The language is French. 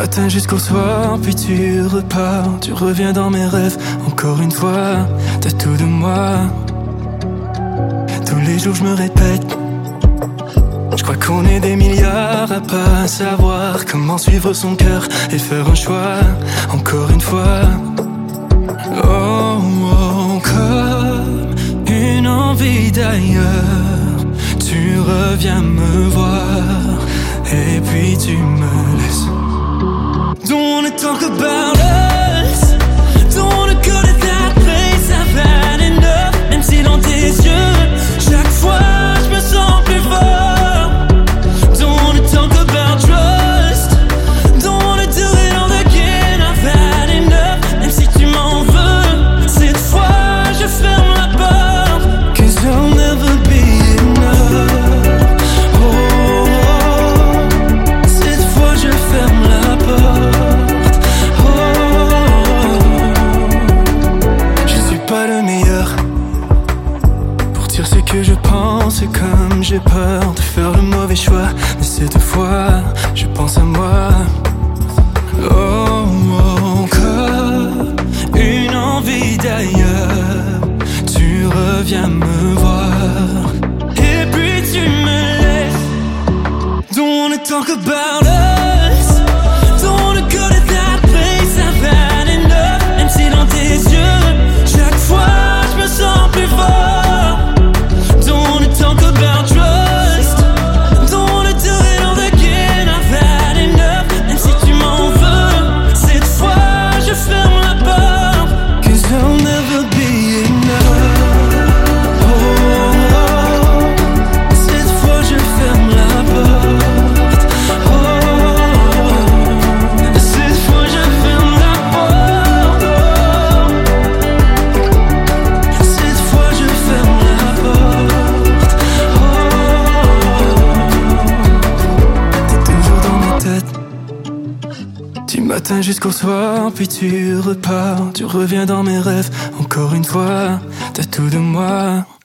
matin jusqu'au soir, puis tu repars. Tu reviens dans mes rêves, encore une fois. T'as tout de moi. Tous les jours je me répète, je crois qu'on est des milliards à pas savoir comment suivre son cœur et faire un choix, encore une fois. Oh, oh, comme une envie d'ailleurs, tu reviens me voir et puis tu me laisses. Don't wanna talk about us, don't wanna go to that place. I've had enough, même si dans tes yeux chaque fois je me sens plus fort. Don't wanna talk about trust, don't wanna do it all again. I've had enough, même si tu m'en veux, cette fois je ferme la porte, 'cause I'll never be enough. Oh, cette fois je ferme la porte. Oh, je suis pas le meilleur pour dire ce que je pense, comme j'ai peur de faire le mauvais choix. Mais cette fois, je pense à moi. Oh, oh, comme une envie d'ailleurs, tu reviens me voir et puis tu me laisses. Don't wanna talk about us, don't wanna go to that place. I've had enough, même si dans tes yeux chaque fois je me sens plus fort. Don't wanna talk about trust, don't wanna do it all again. I've had enough, même si tu m'en veux, cette fois je ferme la porte, 'cause I'll never be enough. Oh, cette fois je ferme la porte. Oh, cette fois je ferme la porte. Cette fois je ferme la porte. T'es toujours dans ma tête, du matin jusqu'au soir, puis tu repars. Tu reviens dans mes rêves, encore une fois. T'as tout de moi.